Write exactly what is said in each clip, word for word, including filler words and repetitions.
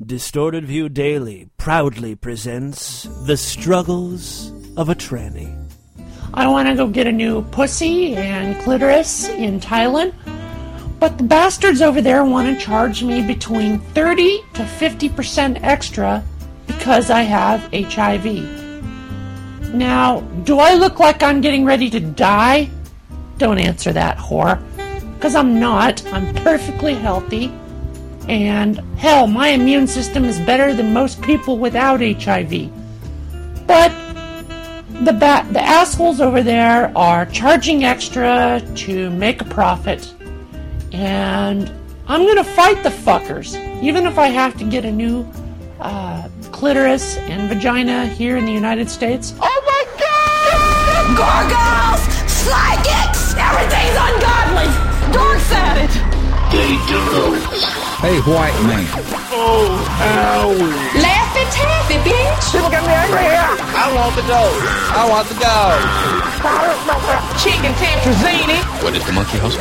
Distorted View Daily proudly presents The Struggles of a Tranny. I want to go get a new pussy and clitoris in Thailand, but the bastards over there want to charge me between thirty to fifty percent extra because I have H I V. Now, do I look like I'm getting ready to die? Don't answer that, whore. Because I'm not. I'm perfectly healthy. And, hell, my immune system is better than most people without H I V. But the ba- the assholes over there are charging extra to make a profit. And I'm going to fight the fuckers. Even if I have to get a new uh, clitoris and vagina here in the United States. Oh my God! Gargoyles! Psychics! Everything's ungodly! Dorks at it! They do. Hey, white man. Oh, owie. Laffy taffy, bitch! People get me angry here. I want the dough. I want the dough. Chicken tetrazzini. What is the monkey house?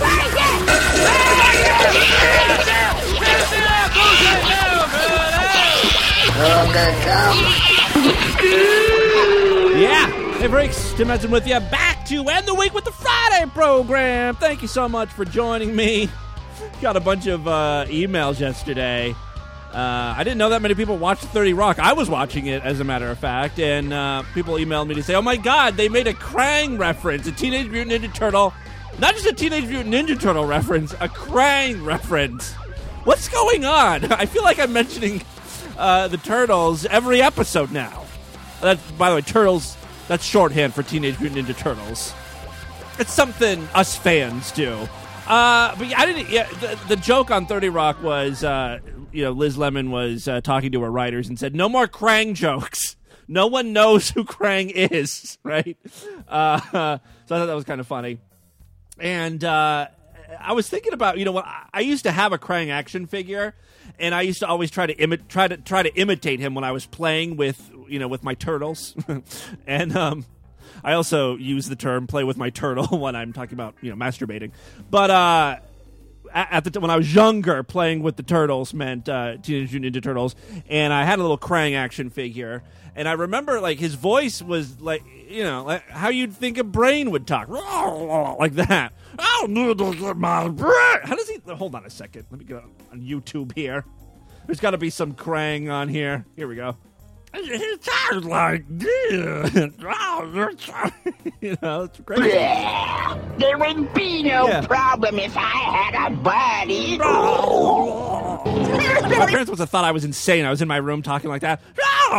Yeah, hey Freaks, Tim Henson with you, back to end the week with the Friday program. Thank you so much for joining me. Got a bunch of uh, emails yesterday. Uh, I didn't know that many people watched thirty Rock. I was watching it, as a matter of fact, and uh, people emailed me to say, oh my God, they made a Krang reference, a Teenage Mutant Ninja Turtle. Not just a Teenage Mutant Ninja Turtle reference, a Krang reference. What's going on? I feel like I'm mentioning uh, the Turtles every episode now. That's, by the way, Turtles, that's shorthand for Teenage Mutant Ninja Turtles. It's something us fans do. Uh, but yeah, I didn't. Yeah, the, the joke on thirty Rock was, uh, you know, Liz Lemon was uh, talking to her writers and said, "No more Krang jokes. No one knows who Krang is." Right? Uh, so I thought that was kind of funny. And uh, I was thinking about, you know, what I used to have a Krang action figure, and I used to always try to imi- try to try to imitate him when I was playing with, you know, with my turtles, and um. I also use the term "play with my turtle" when I'm talking about, you know, masturbating. But uh, at the t- when I was younger, playing with the turtles meant uh, Teenage Mutant Ninja Turtles, and I had a little Krang action figure. And I remember, like, his voice was like, you know, like how you'd think a brain would talk, like that. I need to get my brain. How does he? Hold on a second. Let me get on YouTube here. There's got to be some Krang on here. Here we go. He sounds like this. You know, it's crazy. There would be no Yeah. problem if I had a body. My parents must have thought I was insane. I was in my room talking like that.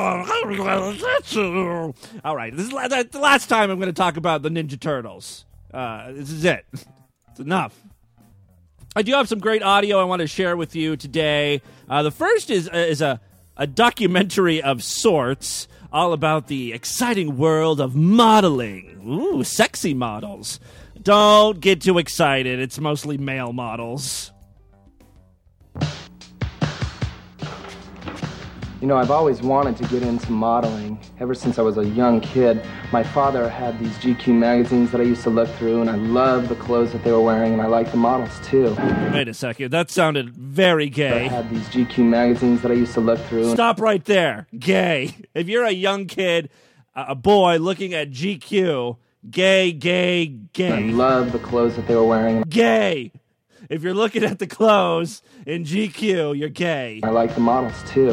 All right, this is the last time I'm going to talk about the Ninja Turtles. Uh, this is it. It's enough. I do have some great audio I want to share with you today. Uh, the first is uh, is a a documentary of sorts, all about the exciting world of modeling. Ooh, sexy models. Don't get too excited. It's mostly male models. You know, I've always wanted to get into modeling. Ever since I was a young kid, my father had these G Q magazines that I used to look through, and I loved the clothes that they were wearing, and I liked the models, too. Wait a second. That sounded very I gay. had these G Q magazines that I used to look through. Stop right there. Gay. If you're a young kid, a boy looking at G Q, gay, gay, gay. I loved the clothes that they were wearing. Gay. If you're looking at the clothes in G Q, you're gay. I liked the models, too.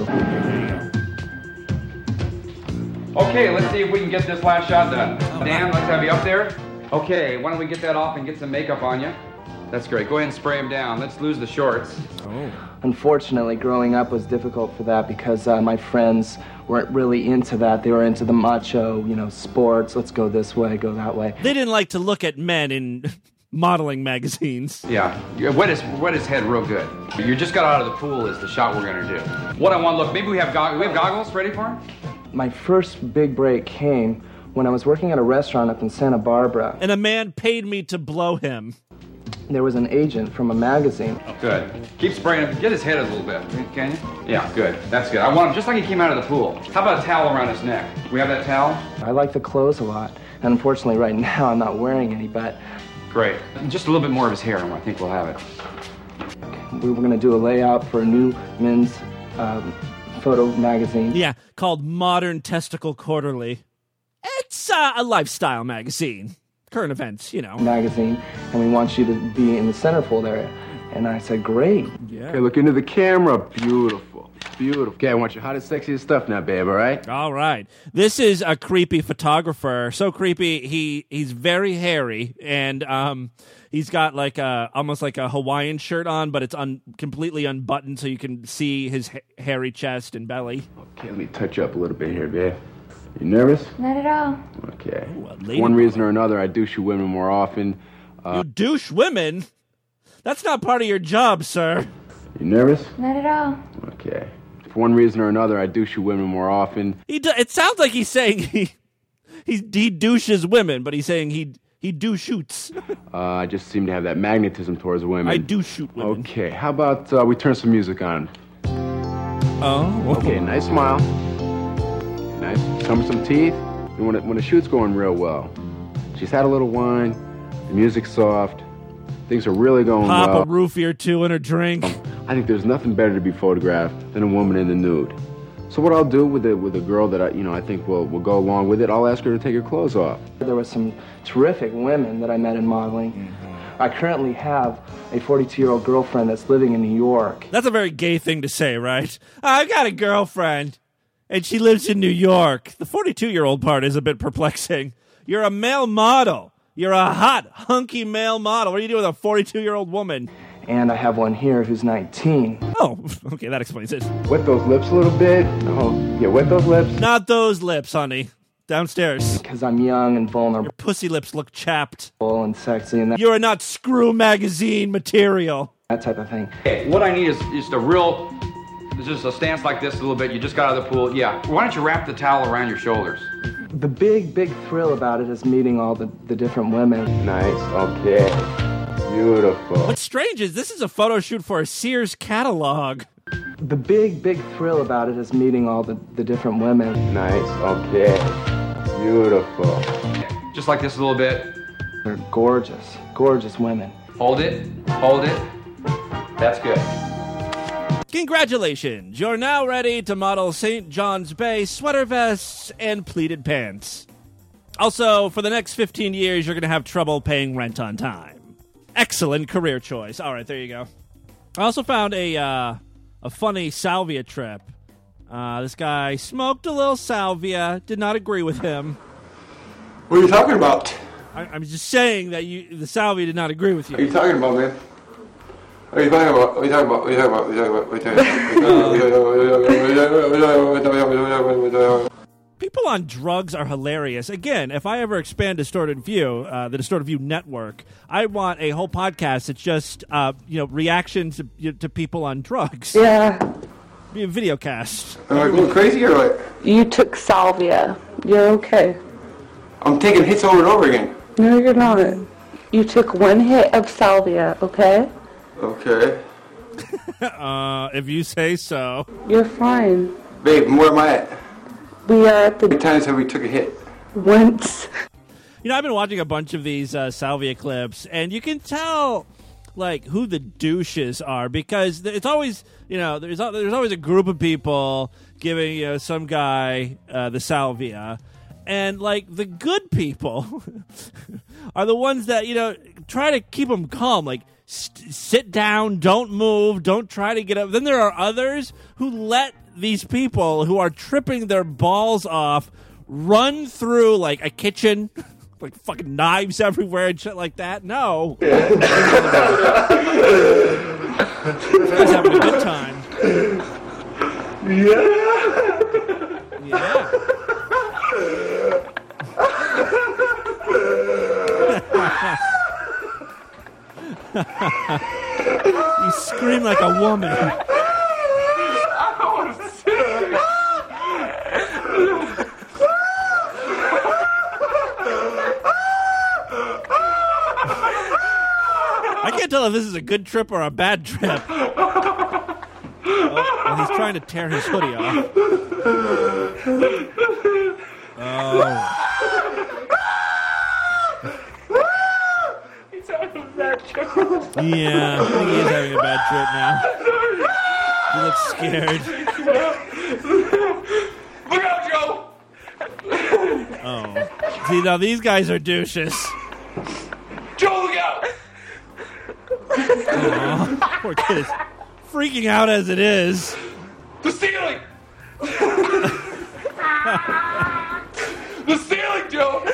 Okay, let's see if we can get this last shot done. Dan, let's have you up there. Okay, why don't we get that off and get some makeup on you? That's great. Go ahead and spray them down. Let's lose the shorts. Oh. Unfortunately, growing up was difficult for that because uh, my friends weren't really into that. They were into the macho, you know, sports. Let's go this way, go that way. They didn't like to look at men in modeling magazines. Yeah, you wet his, wet his head real good. You just got out of the pool is the shot we're going to do. What I want, look, maybe we have, go- we have goggles ready for him? My first big break came when I was working at a restaurant up in Santa Barbara. And a man paid me to blow him. There was an agent from a magazine. Good. Keep spraying him. Get his head a little bit, can you? Yeah, good. That's good. I want him just like he came out of the pool. How about a towel around his neck? We have that towel? I like the clothes a lot. And unfortunately, right now, I'm not wearing any, but... Great. Just a little bit more of his hair, and I think we'll have it. We were going to do a layout for a new men's um, photo magazine. Yeah, called Modern Testicle Quarterly. It's uh, a lifestyle magazine. Current events, you know. Magazine, and we want you to be in the centerfold area. And I said, great. Yeah. Okay, look into the camera. Beautiful. Beautiful. Okay, I want your hottest, sexiest stuff now, babe, all right? All right. This is a creepy photographer. So creepy, he he's very hairy, and um, he's got like a, almost like a Hawaiian shirt on, but it's un, completely unbuttoned so you can see his ha- hairy chest and belly. Okay, let me touch you up a little bit here, babe. You nervous? Not at all. Okay. Ooh, For one reason or another, I douche you women more often. Uh, you douche women? That's not part of your job, sir. You nervous? Not at all. Okay. For one reason or another, I douche you women more often. He do, it sounds like he's saying he he, he douches women, but he's saying he he do shoots. uh, I just seem to have that magnetism towards women. I do shoot women. Okay, how about uh, we turn some music on? Oh. Okay, nice smile. Nice. Show me some teeth. And when, it, when the shoot's going real well, she's had a little wine, the music's soft, things are really going Pop well. a roofie or two in her drink. I think there's nothing better to be photographed than a woman in the nude. So what I'll do with a, with a girl that I, you know, I think will will go along with it, I'll ask her to take her clothes off. There were some terrific women that I met in modeling. Mm-hmm. I currently have a forty-two-year-old girlfriend that's living in New York. That's a very gay thing to say, right? I've got a girlfriend, and she lives in New York. The forty-two-year-old part is a bit perplexing. You're a male model. You're a hot, hunky male model. What are you doing with a forty-two-year-old woman? And I have one here who's nineteen. Oh, okay, that explains it. Wet those lips a little bit. Oh, yeah, wet those lips. Not those lips, honey. Downstairs. Because I'm young and vulnerable. Your pussy lips look chapped. And sexy. And that, You're not Screw Magazine material. That type of thing. Okay, what I need is just a real, just a stance like this a little bit. You just got out of the pool. Yeah. Why don't you wrap the towel around your shoulders? The big, big thrill about it is meeting all the, the different women. Nice. Okay. Beautiful. What's strange is this is a photo shoot for a Sears catalog. The big, big thrill about it is meeting all the, the different women. Nice. Okay. Beautiful. Just like this a little bit. They're gorgeous, gorgeous women. Hold it. Hold it. That's good. Congratulations. You're now ready to model Saint John's Bay sweater vests and pleated pants. Also, for the next fifteen years, you're going to have trouble paying rent on time. Excellent career choice. All right, there you go. I also found a uh, a funny salvia trip. Uh, this guy smoked a little salvia. Did not agree with him. What are you talking about? I, I'm just saying that you the salvia did not agree with you. What are you talking about, man? What are you talking about? What are you talking about? What are you talking about? What are you talking about? What are you talking about? People on drugs are hilarious. Again, if I ever expand Distorted View, uh, the Distorted View network, I want a whole podcast that's just, uh, you know, reactions to, you know, to people on drugs. Yeah. Be a video cast. Am I going crazy or what? You took salvia. You're okay. I'm taking hits over and over again. No, you're not. You took one hit of salvia, okay? Okay. uh, if you say so. You're fine. Babe, where am I at? We are at the... How many times have we took a hit? Once. You know, I've been watching a bunch of these uh, salvia clips, and you can tell, like, who the douches are, because it's always, you know, there's there's always a group of people giving, you know, some guy uh, the salvia, and, like, the good people are the ones that, you know, try to keep them calm, like, st- sit down, don't move, don't try to get up. Then there are others who let these people who are tripping their balls off run through, like, a kitchen, like fucking knives everywhere and shit like that. No. This guy's having a good time. Yeah. Yeah. You scream like a woman. I can't tell if this is a good trip or a bad trip. Oh, well, he's trying to tear his hoodie off. Oh. He's having a bad trip. Yeah, I think he is having a bad trip now. He looks scared. Look out, Joe! Oh. See, now these guys are douches. Joe, look out! Aw, poor kid is freaking out as it is. The ceiling! The ceiling, Joe!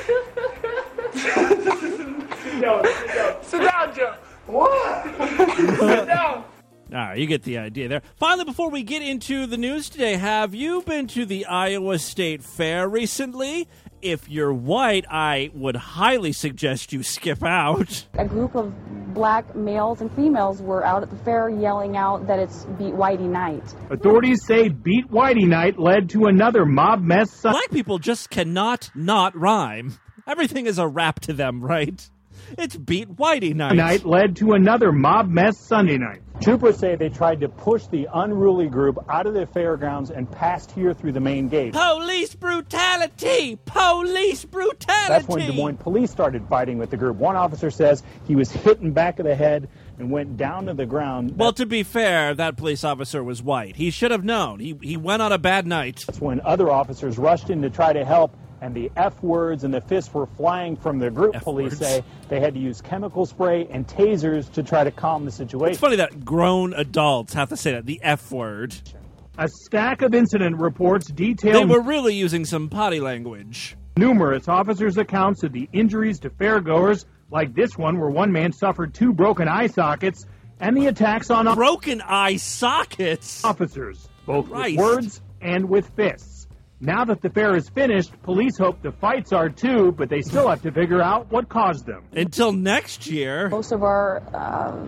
Sit down, sit down. Sit down, Joe. What? Sit down. All right, you get the idea there. Finally, before we get into the news today, have you been to the Iowa State Fair recently? If you're white, I would highly suggest you skip out. A group of black males and females were out at the fair yelling out that it's Beat Whitey Night. Authorities say Beat Whitey Night led to another mob mess. Black people just cannot not rhyme. Everything is a rap to them, right? It's Beat Whitey Night. Night led to another mob mess Sunday night. Troopers say they tried to push the unruly group out of the fairgrounds and passed here through the main gate. Police brutality! Police brutality! That's when Des Moines police started fighting with the group. One officer says he was hit in back of the head and went down to the ground. Well, to be fair, that police officer was white. He should have known. He, he went on a bad night. That's when other officers rushed in to try to help, and the F words and the fists were flying from the group. F Police words. say they had to use chemical spray and tasers to try to calm the situation. It's funny that grown adults have to say that, the F word. A stack of incident reports detail They were really using some potty language. numerous officers' accounts of the injuries to fairgoers, like this one where one man suffered two broken eye sockets, and the attacks on broken eye sockets officers, both Christ. with words and with fists. Now that the fair is finished, police hope the fights are too, but they still have to figure out what caused them. Until next year. Most of our uh,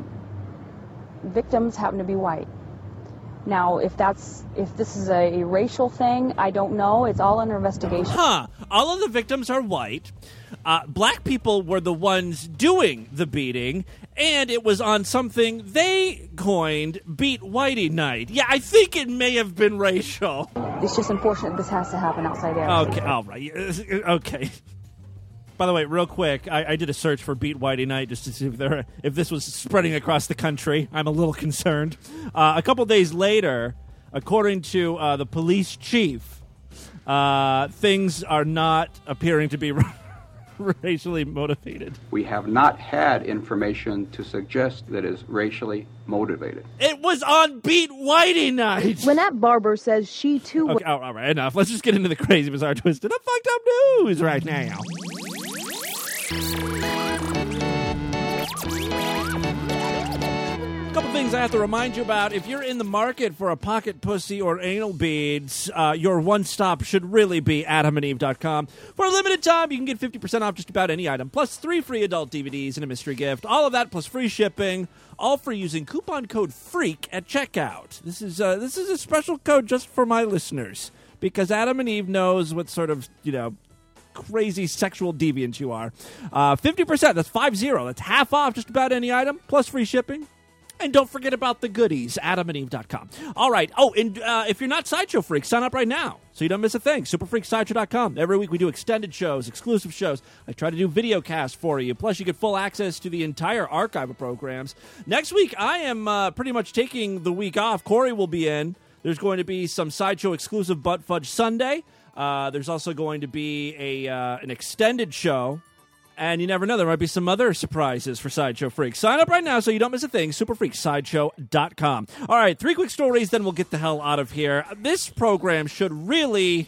victims happen to be white. Now, if that's if this is a racial thing, I don't know. It's all under investigation. Huh. All of the victims are white. Uh, black people were the ones doing the beating, and it was on something they coined Beat Whitey Night. Yeah, I think it may have been racial. It's just unfortunate this has to happen outside there. Okay, all right. Okay. By the way, real quick, I, I did a search for Beat Whitey Night just to see if there if this was spreading across the country. I'm a little concerned. Uh, a couple days later, according to uh, the police chief, uh, things are not appearing to be racially motivated. We have not had information to suggest that is racially motivated. It was on Beat Whitey Night. Lynette Barber says she too. Okay, all right, enough. Let's just get into the crazy, bizarre, twisted, and fucked up news right now. A couple things I have to remind you about. If you're in the market for a pocket pussy or anal beads, uh, your one stop should really be adam and eve dot com. For a limited time, you can get fifty percent off just about any item, plus three free adult D V Ds and a mystery gift. All of that plus free shipping, all for using coupon code FREAK at checkout. This is uh, this is a special code just for my listeners, because Adam and Eve knows what sort of, you know, crazy sexual deviant you are. Uh, fifty percent, that's five zero. That's half off just about any item, plus free shipping. And don't forget about the goodies, adam and eve dot com. All right. Oh, and uh, if you're not Sideshow Freaks, sign up right now so you don't miss a thing. super freak sideshow dot com. Every week we do extended shows, exclusive shows. I try to do video casts for you. Plus, you get full access to the entire archive of programs. Next week, I am uh, pretty much taking the week off. Corey will be in. There's going to be some Sideshow exclusive Butt Fudge Sunday. Uh, there's also going to be a uh, an extended show. And you never know, there might be some other surprises for Sideshow Freaks. Sign up right now so you don't miss a thing. super freak sideshow dot com. All right, three quick stories, then we'll get the hell out of here. This program should really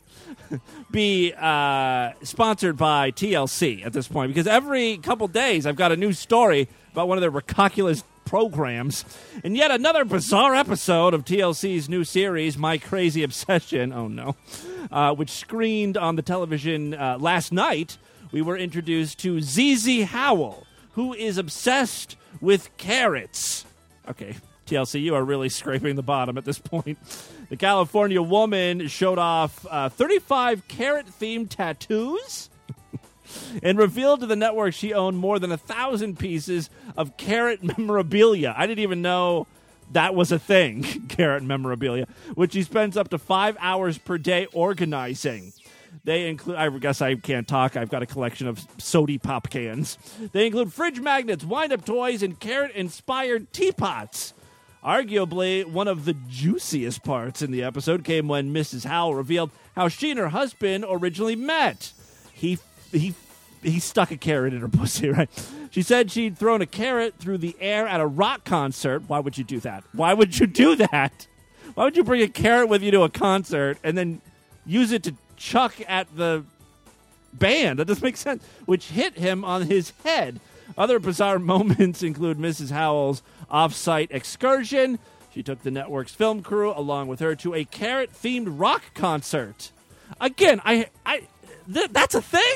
be uh, sponsored by T L C at this point, because every couple days I've got a new story about one of their ridiculous programs. And yet another bizarre episode of T L C's new series, My Crazy Obsession, oh no, uh, which screened on the television uh, last night. We were introduced to Z Z Howell, who is obsessed with carrots. Okay, T L C, you are really scraping the bottom at this point. The California woman showed off uh, thirty-five carrot-themed tattoos and revealed to the network she owned more than a thousand pieces of carrot memorabilia. I didn't even know that was a thing, carrot memorabilia, which she spends up to five hours per day organizing. They include, I guess I can't talk, I've got a collection of sody pop cans. They include fridge magnets, wind-up toys, and carrot-inspired teapots. Arguably, one of the juiciest parts in the episode came when Missus Howell revealed how she and her husband originally met. He he he stuck a carrot in her pussy, right? She said she'd thrown a carrot through the air at a rock concert. Why would you do that? Why would you do that? Why would you bring a carrot with you to a concert and then use it to chuck at the band? That doesn't make sense. Which hit him on his head. Other bizarre moments include Missus Howell's off-site excursion. She took the network's film crew along with her to a carrot-themed rock concert. Again, I, I, th- that's a thing.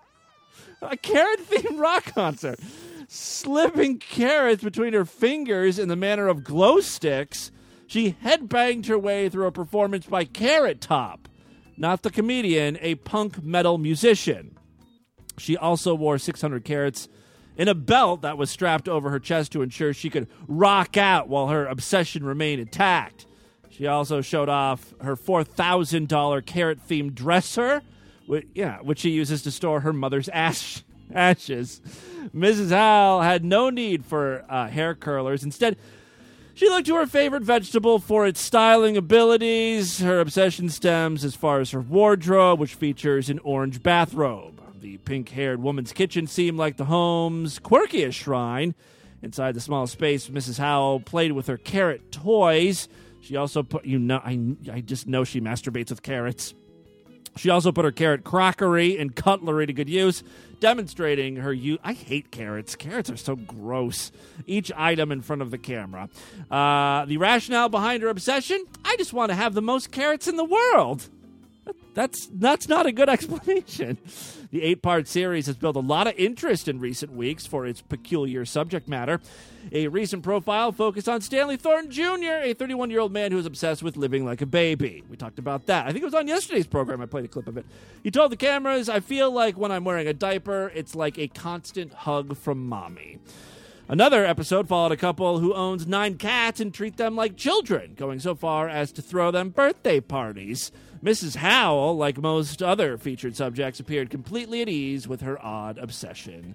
A carrot-themed rock concert. Slipping carrots between her fingers in the manner of glow sticks, she headbanged her way through a performance by Carrot Top, not the comedian, a punk metal musician. She also wore six hundred carats in a belt that was strapped over her chest to ensure she could rock out while her obsession remained intact. She also showed off her four thousand dollars carrot-themed dresser, which, yeah, which she uses to store her mother's ash, ashes. Missus Howell had no need for uh, hair curlers. Instead, she looked to her favorite vegetable for its styling abilities. Her obsession stems as far as her wardrobe, which features an orange bathrobe. The pink-haired woman's kitchen seemed like the home's quirkiest shrine. Inside the small space, Missus Howell played with her carrot toys. She also put, you know, I, I just know she masturbates with carrots. She also put her carrot crockery and cutlery to good use, demonstrating her use. I hate carrots. Carrots are so gross. Each item in front of the camera. Uh, the rationale behind her obsession? I just want to have the most carrots in the world. That's that's not a good explanation. The eight-part series has built a lot of interest in recent weeks for its peculiar subject matter. A recent profile focused on Stanley Thornton Junior, a thirty-one-year-old man who is obsessed with living like a baby. We talked about that. I think it was on yesterday's program. I played a clip of it. He told the cameras, I feel like when I'm wearing a diaper, it's like a constant hug from mommy. Another episode followed a couple who owns nine cats and treat them like children, going so far as to throw them birthday parties. Missus Howell, like most other featured subjects, appeared completely at ease with her odd obsession.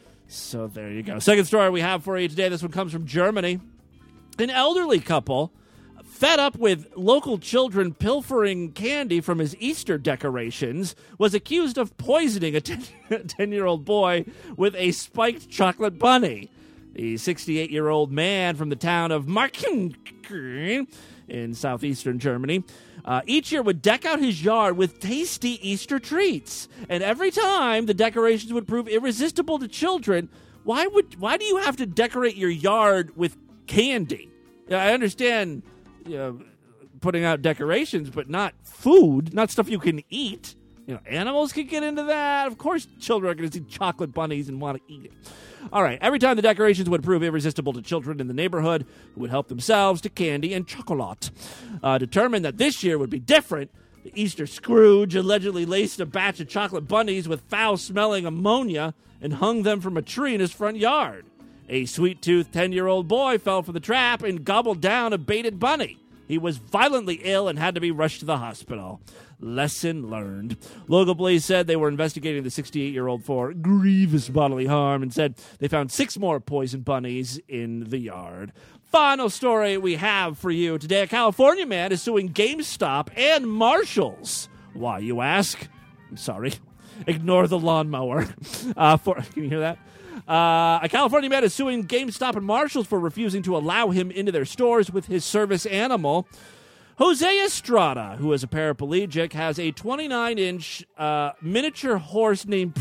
So there you go. Second story we have for you today. This one comes from Germany. An elderly couple, fed up with local children pilfering candy from his Easter decorations, was accused of poisoning a ten-year-old boy with a spiked chocolate bunny. The sixty-eight-year-old man from the town of Marken in southeastern Germany uh, each year would deck out his yard with tasty Easter treats. And every time the decorations would prove irresistible to children, why would why do you have to decorate your yard with candy? I understand, you know, putting out decorations, but not food, not stuff you can eat. You know, animals can get into that. Of course, children are going to see chocolate bunnies and want to eat it. All right, every time the decorations would prove irresistible to children in the neighborhood who would help themselves to candy and chocolate. Uh, determined that this year would be different, the Easter Scrooge allegedly laced a batch of chocolate bunnies with foul-smelling ammonia and hung them from a tree in his front yard. A sweet-toothed ten-year-old boy fell for the trap and gobbled down a baited bunny. He was violently ill and had to be rushed to the hospital. Lesson learned. Local police said they were investigating the sixty-eight-year-old for grievous bodily harm and said they found six more poison bunnies in the yard. Final story we have for you today. A California man is suing GameStop and Marshalls. Why, you ask? I'm sorry. Ignore the lawnmower. Uh, for, can you hear that? Uh, a California man is suing GameStop and Marshalls for refusing to allow him into their stores with his service animal. Jose Estrada, who is a paraplegic, has a twenty-nine inch uh, miniature horse named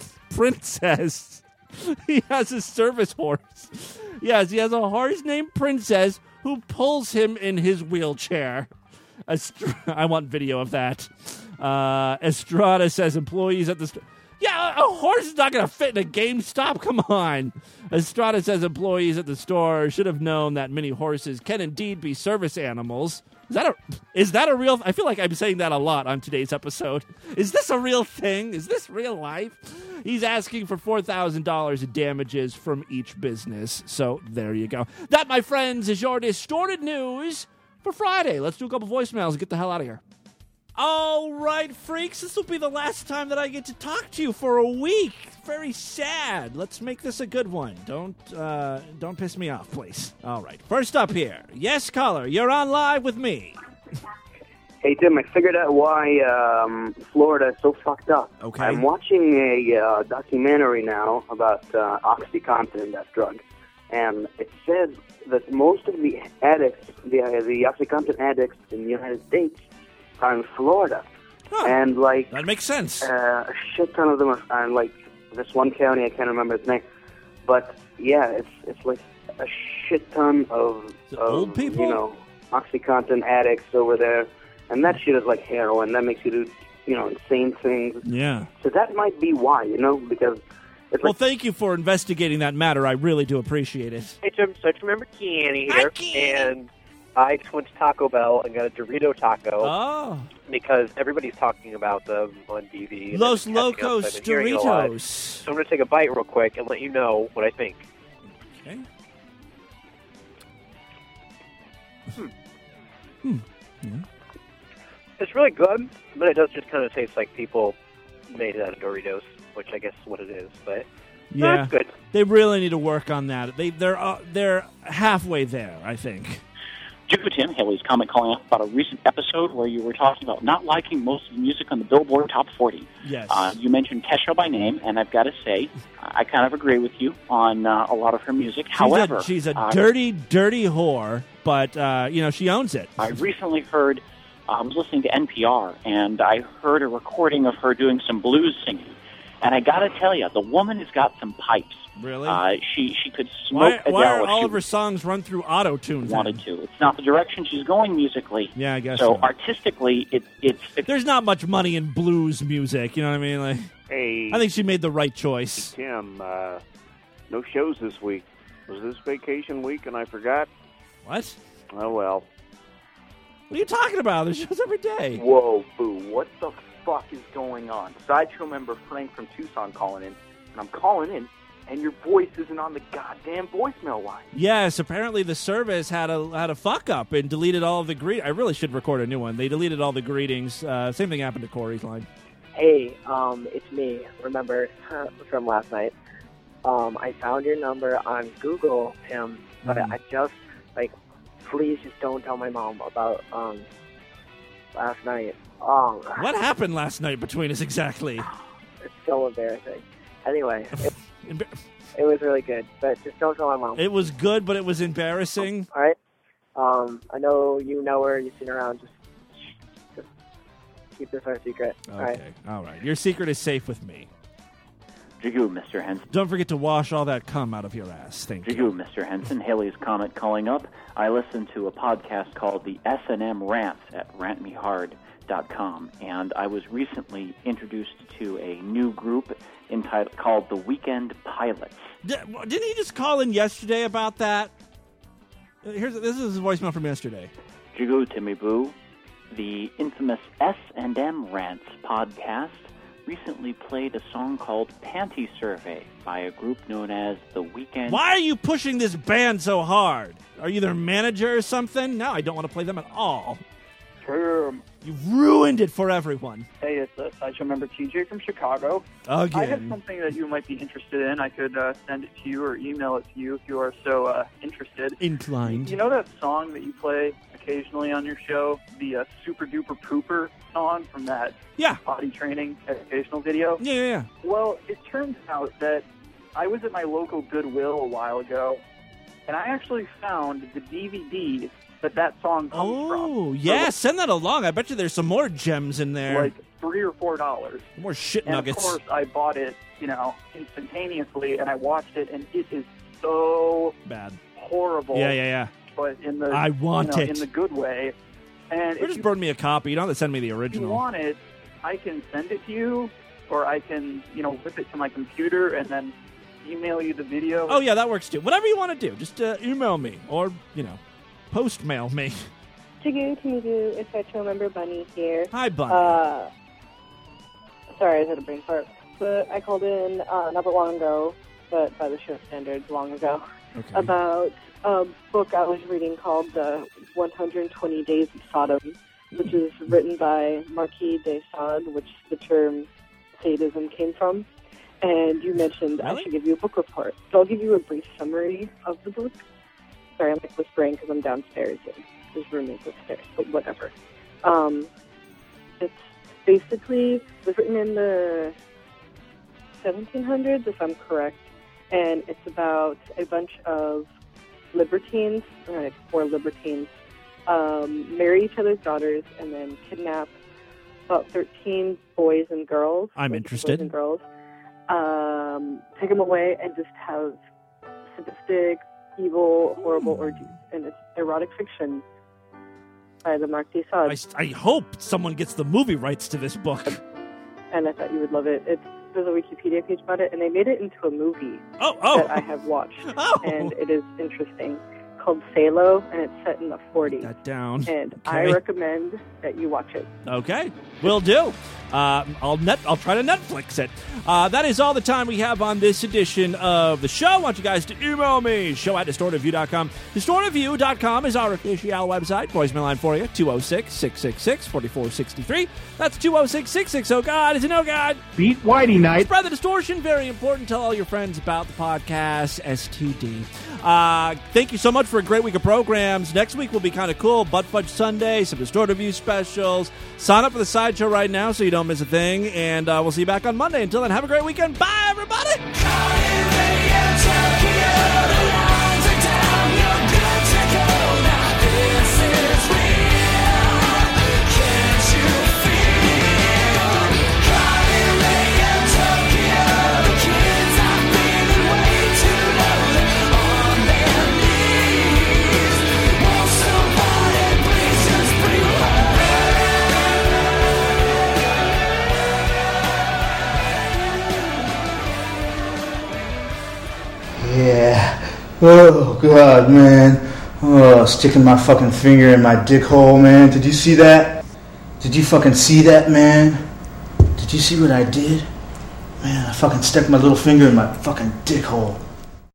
Princess. He has a service horse. Yes, he has a horse named Princess who pulls him in his wheelchair. Estra- I want video of that. Uh, Estrada says employees at the store... Yeah, a horse is not going to fit in a GameStop. Come on. Estrada says employees at the store should have known that many horses can indeed be service animals. Is that a is that a real... I feel like I'm saying that a lot on today's episode. Is this a real thing? Is this real life? He's asking for four thousand dollars in damages from each business. So there you go. That, my friends, is your distorted news for Friday. Let's do a couple voicemails and get the hell out of here. All right, freaks, this will be the last time that I get to talk to you for a week. Very sad. Let's make this a good one. Don't uh, don't piss me off, please. All right, first up here. Yes, caller, you're on live with me. Hey, Tim, I figured out why um, Florida is so fucked up. Okay. I'm watching a uh, documentary now about uh, OxyContin, that drug, and it says that most of the addicts, the, uh, the OxyContin addicts in the United States, are in Florida. Huh. And, like... That makes sense. Uh, a shit ton of them are, are in, like, this one county, I can't remember its name. But, yeah, it's it's like a shit ton of, of old people? you know, OxyContin addicts over there. And that shit is like heroin. That makes you do, you know, insane things. Yeah. So that might be why, you know, because... It's Well, like, thank you for investigating that matter. I really do appreciate it. Hey, Jim, so I just remember Keanu here, and I just went to Taco Bell and got a Dorito taco Oh. because everybody's talking about them on T V. and Los they're catching up, Locos so I've been hearing a lot. Doritos. So I'm going to take a bite real quick and let you know what I think. Okay. Hmm. Hmm. Yeah. It's really good, but it does just kind of taste like people made it out of Doritos, which I guess is what it is. But Yeah. that's good. They really need to work on that. They they're uh, they're halfway there, I think. Jupiter Tim, Haley's comment calling up about a recent episode where you were talking about not liking most of the music on the Billboard Top forty. Yes. Uh, you mentioned Kesha by name, and I've got to say, I kind of agree with you on uh, a lot of her music. She's However, a, she's a uh, dirty, dirty whore, but uh, you know she owns it. I recently heard, uh, I was listening to N P R, and I heard a recording of her doing some blues singing. And I got to tell you, the woman has got some pipes. Really? Uh, she she could Why, smoke Adele why are if all she of her songs run through auto-tune? wanted to. It's not the direction she's going musically. Yeah, I guess so. so. Artistically, it, it's, it's There's not much money in blues music, you know what I mean? Like, Hey, I think she made the right choice. Tim, uh, no shows this week. Was this vacation week and I forgot? What? Oh, well. What are you talking about? There's shows every day. Whoa, boo, what the fuck is going on? Sideshow member Frank from Tucson calling in, and I'm calling in, and your voice isn't on the goddamn voicemail line. Yes, apparently the service had a had a fuck up and deleted all of the greet. I really should record a new one. They deleted all the greetings. Uh, same thing happened to Corey's line. Hey, um, it's me. Remember from last night? Um, I found your number on Google, Tim, but Mhm. I just like, please just don't tell my mom about um last night. Um, What happened last night between us exactly? It's so embarrassing. Anyway, it, it was really good, but just don't tell my mom. It was good, but it was embarrassing. All right. Um, I know you know her. You've seen her around. Just, just keep this our secret. All right. Okay, all right. Your secret is safe with me. Jigu, Mister Henson. Don't forget to wash all that cum out of your ass. Thank you. Jigu, Mister Henson. Haley's comment calling up. I listened to a podcast called the S and M Rants at rant me hard dot com, and I was recently introduced to a new group entitled called the Weekend Pilots. D- Didn't he just call in yesterday about that? Uh, Here's this is his voicemail from yesterday. Jigu, Timmy Boo. The infamous S and M Rants podcast recently played a song called Panty Survey by a group known as the Weekend. Why are you pushing this band so hard? Are you their manager or something? No, I don't want to play them at all. Sure. You've ruined it for everyone. Hey, it's uh, Sideshow member T J from Chicago. Again. I have something that you might be interested in. I could uh, send it to you or email it to you if you are so uh, interested. Inclined. You know that song that you play occasionally on your show, the uh, Super Duper Pooper song from that yeah. potty training educational video? Yeah, yeah, yeah. Well, it turns out that I was at my local Goodwill a while ago, and I actually found the D V D that that song comes oh, from. Oh, yeah, send that along. I bet you there's some more gems in there. Like three or four dollars. More shit and nuggets. of course, I bought it, you know, instantaneously, and I watched it, and it is so bad, horrible. Yeah, yeah, yeah. But in the I want you know, it in the good way. And or if just you, burn me a copy. You don't have to send me the if you original. want it, I can send it to you, or I can, you know, whip it to my computer and then email you the video. Oh yeah, that works too. Whatever you want to do, just uh, email me or you know, post mail me. Chigu, Chigu, it's Retro Member Bunny here. Hi, Bunny. Uh, sorry, I had a brain fart. But I called in uh, not that long ago, but by the show standards, long ago, okay. about a book I was reading called The one hundred twenty Days of Sodom. which is written by Marquis de Sade, which the term sadism came from. And you mentioned really? I should give you a book report. So I'll give you a brief summary of the book. Sorry, I'm like whispering because I'm downstairs and his room is upstairs, but whatever. Um, it's basically, it was written in the seventeen hundreds, if I'm correct, and it's about a bunch of libertines, or four libertines, um, marry each other's daughters and then kidnap about thirteen boys and girls. I'm interested. Boys and girls. Um, take them away and just have sadistic, evil, horrible orgies. And it's erotic fiction by the Mark de Sade. I, I hope someone gets the movie rights to this book. And I thought you would love it. It's, there's a Wikipedia page about it, and they made it into a movie oh, oh. that I have watched. Oh. And it is interesting. Called Salo, and it's set in the forties. Put that down. And okay. I recommend that you watch it. Okay, will do. Uh, I'll net. I'll try to Netflix it. Uh, that is all the time we have on this edition of the show. I want you guys to email me, show at distorted view dot com. distorted view dot com is our official website. Voicemail line for you, two oh six, six six six, four four six three. That's two oh six, six six oh, God. Is it no God? Beat Whitey Night. Spread the distortion. Very important. Tell all your friends about the podcast, S T D. Uh, thank you so much for a great week of programs. Next week will be kind of cool. Butt Fudge Sunday, some Distorted View specials. Sign up for the sideshow right now so you don't miss a thing. And uh, we'll see you back on Monday. Until then, have a great weekend. Bye, everybody. Yeah. Oh, God, man. Oh, sticking my fucking finger in my dick hole, man. Did you see that? Did you fucking see that, man? Did you see what I did? Man, I fucking stuck my little finger in my fucking dick hole.